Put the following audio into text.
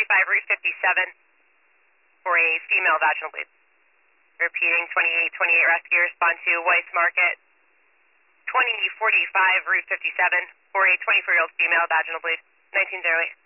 Route 57 for a female vaginal bleed. Repeating, 2828 rescue, respond to Weiss Market, 2045 Route 57 for a 24-year-old female vaginal bleed, 1908.